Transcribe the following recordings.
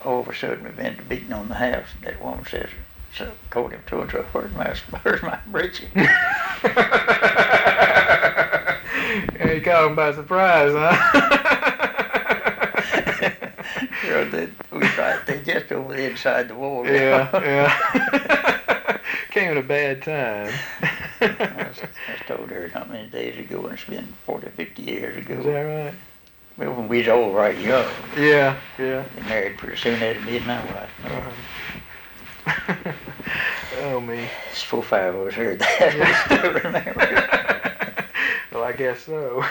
all of a sudden we been beating on the house, and that woman says, so called him to and so, where's my breeches? And you caught him by surprise, huh? They just over inside the wall. Yeah. Came at a bad time. I told her not many days ago, and it's been 40, 50 years ago. Is that right? Well, when we was all right young. Yeah. We married pretty soon after me and my wife. Oh, me. It's 4 or 5 of us heard that. I still remember. Well, I guess so.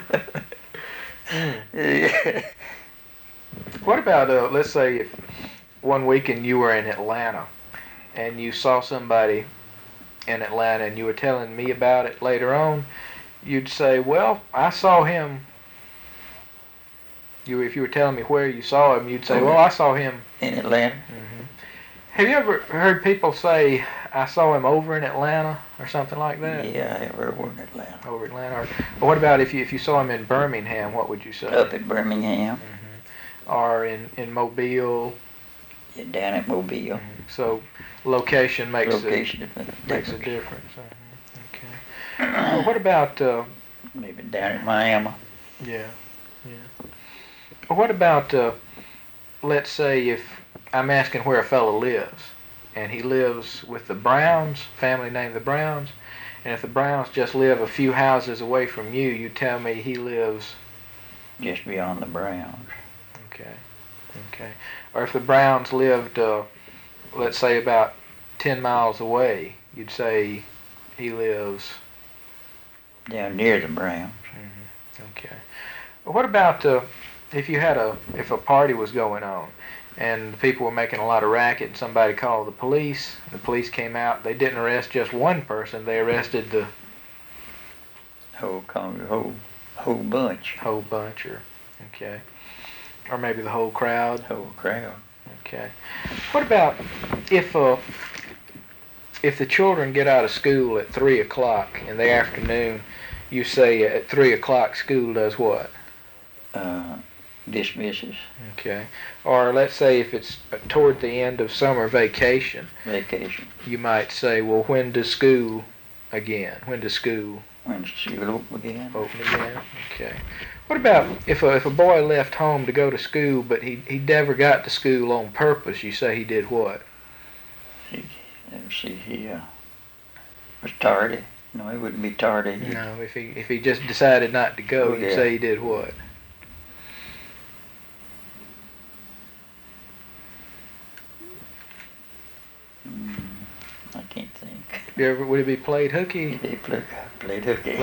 Yeah. What about, let's say, if one weekend you were in Atlanta and you saw somebody in Atlanta and you were telling me about it later on, you'd say, well, I saw him. If you were telling me where you saw him, you'd say, well, I saw him in Atlanta. Mm-hmm. Have you ever heard people say, I saw him over in Atlanta or something like that? Yeah, I ever were in Atlanta. Over Atlanta. Or what about if you saw him in Birmingham, what would you say? Up at Birmingham. Mm-hmm. Or in Mobile. Yeah, down at Mobile. Mm-hmm. So location makes a difference. Okay. Well, what about maybe down at Miami? Yeah. Well, what about let's say if I'm asking where a fellow lives, and he lives with the Browns, family named the Browns, and if the Browns just live a few houses away from you, you tell me he lives just beyond the Browns. Okay. Or if the Browns lived, let's say about 10 miles away, you'd say he lives down near the Browns. Mm-hmm. Okay. Well, what about if a party was going on and the people were making a lot of racket and somebody called the police came out, they didn't arrest just one person, they arrested the whole bunch. Or maybe the whole crowd. Okay. What about if the children get out of school at 3 o'clock in the afternoon, you say at 3 o'clock school does what? Dismisses. Okay. Or let's say if it's toward the end of summer vacation. You might say, well, when does school again? When does school open again? Okay. What about if a boy left home to go to school, but he never got to school on purpose? You say he did what? He was tardy. No, he wouldn't be tardy. No, if he just decided not to go, you say he did what? I can't think. Would it be played hooky? He played hooky.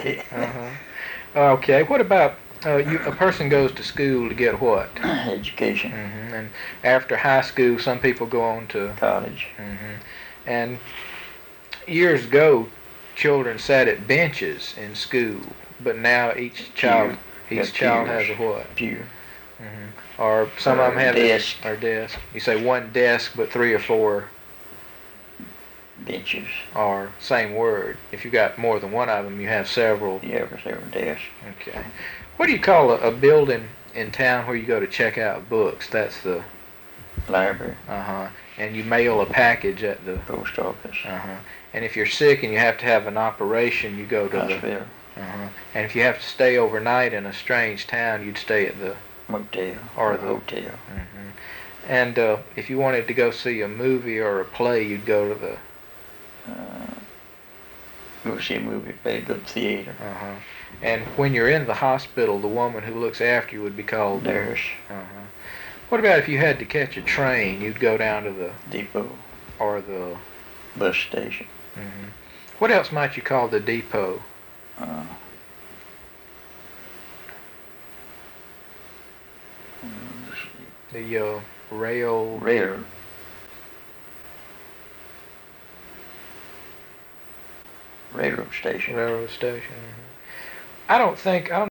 Okay. What about a person goes to school to get what? Education. Mm-hmm. And after high school, some people go on to college. Mm-hmm. And years ago, children sat at benches in school, but now each child has a what? Pew. Mm-hmm. Or some of them have desk. Desk. You say one desk, but 3 or 4 benches. Or same word. If you got more than one of them, you have several. Yeah, several desks. Okay. What do you call a building in town where you go to check out books? That's the library. And you mail a package at the post office. And if you're sick and you have to have an operation, you go to hospital. And if you have to stay overnight in a strange town, you'd stay at the motel or the hotel. And if you wanted to go see a movie or a play, you'd go to the go see a movie, go to the theater. And when you're in the hospital, the woman who looks after you would be called nurse. What about if you had to catch a train? You'd go down to the depot or the bus station. What else might you call the depot? The railroad station. I don't think